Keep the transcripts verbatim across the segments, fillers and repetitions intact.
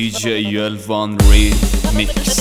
دی جی الوان ریمیکس.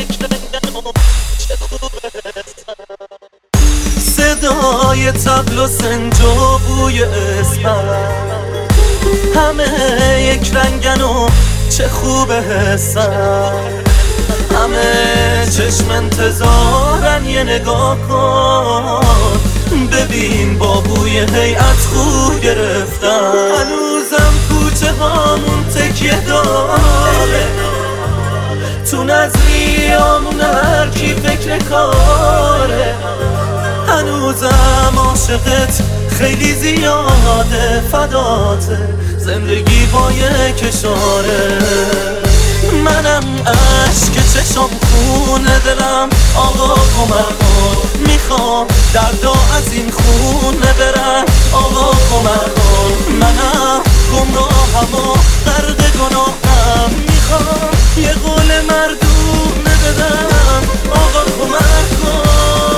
صدای طبل و سنج و بوی اسفند، همه یک رنگن و چه خوبه حسن. همه چشم انتظارن یه نگاه کن، ببین با بوی هیئت خو گرفتن. هنوزم کوچه هامون تکیه داره، تو نظریامون هر کی فکر کاره. هنوزم عاشقت خیلی زیاده، فداته زندگی با یه کشاره. منم عشق چشم خونه دلم، آقا کمک کن، میخوام دردا از این خونه برم. آقا کمک کن، منم گمراهم و غرق گناهم، میخوام یه قول مردونه بدم. آقا کمک کن،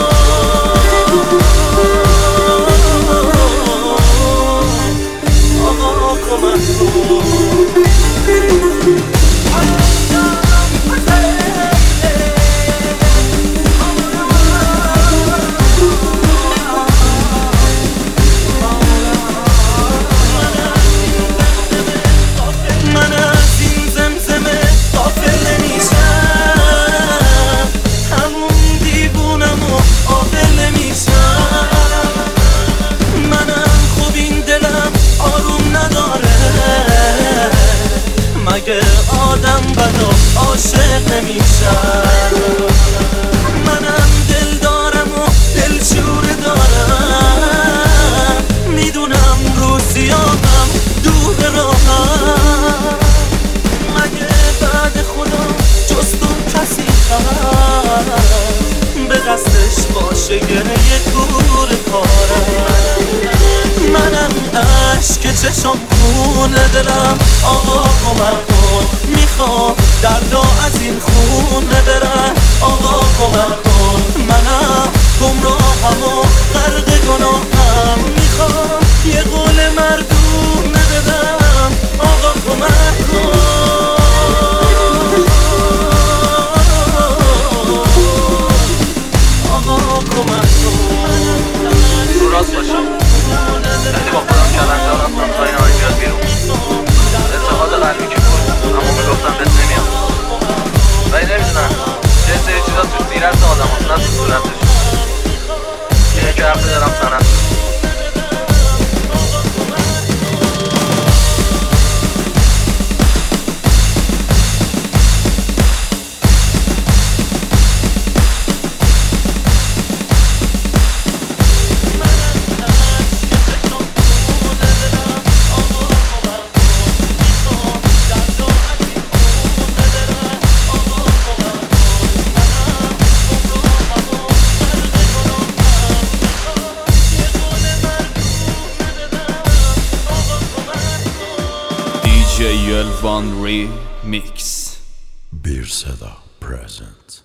آقا کمک کن. مگه آدم بدا عاشق نمیشن؟ منم دل دارم و دلشور دارم، میدونم روزیامم دور راهم. مگه بعد خدا جز تو کسی هست به دستش باشه گره کور کارم؟ منم عشق چشم خونه دلم، آقا کمک کن، میخوام دردا از این خونه برم. آقا کمک کن، منم گمراهم و غرق گناهم، میخوام یه قول مردونه بدم. آقا کمک کن، آقا کمک کن. تو راست باشم خیلی با خودم کلنجار رفتم تا این آقای بیاد بیرون. اعتقاد قلبی که بود اما میگفتم بهت نمیام، ولی نمیدونم یه سری چیزا تو سیرت آدم هست، نه تو صورتش. اینه که حرف دارم سنت دی جی الوان ریمیکس. Bir Seda present.